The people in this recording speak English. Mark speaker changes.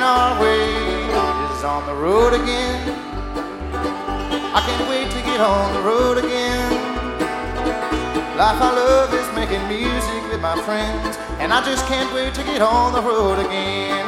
Speaker 1: our way is on the road again. I can't wait to get on the road again. Life I love is making music with my friends, and I just can't wait to get on the road again.